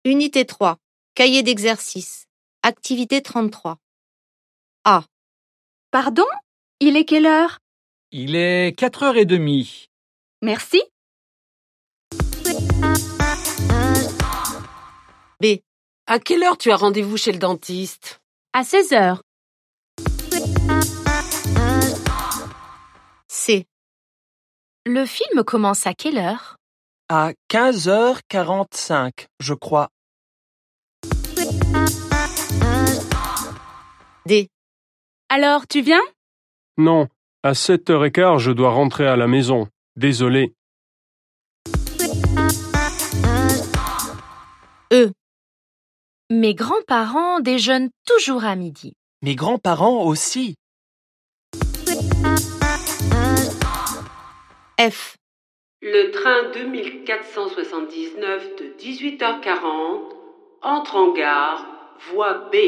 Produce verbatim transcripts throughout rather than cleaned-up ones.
Unité trois. Cahier d'exercice. Activité trente-trois. A. Pardon? Il est quelle heure? Il est quatre heures trente. Merci. B. À quelle heure tu as rendez-vous chez le dentiste? À seize heures. C. Le film commence à quelle heure? À quinze heures quarante-cinq, je crois. D. Alors, tu viens? Non, à sept heures quinze, je dois rentrer à la maison. Désolé. E. Mes grands-parents déjeunent toujours à midi. Mes grands-parents aussi. F. Le train deux mille quatre cent soixante-dix-neuf de dix-huit heures quarante entre en gare, voie B.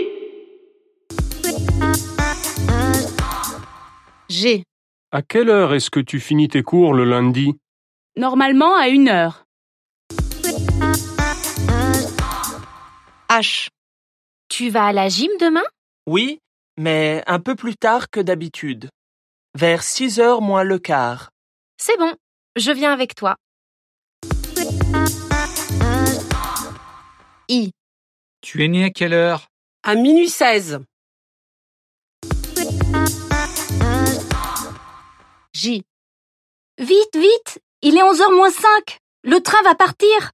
G. À quelle heure est-ce que tu finis tes cours le lundi? Normalement à une heure. H. Tu vas à la gym demain? Oui, mais un peu plus tard que d'habitude. Vers six heures moins le quart. C'est bon, je viens avec toi. I. Tu es né à quelle heure? À minuit seize. J. Vite, vite! Il est onze heures moins cinq. Le train va partir.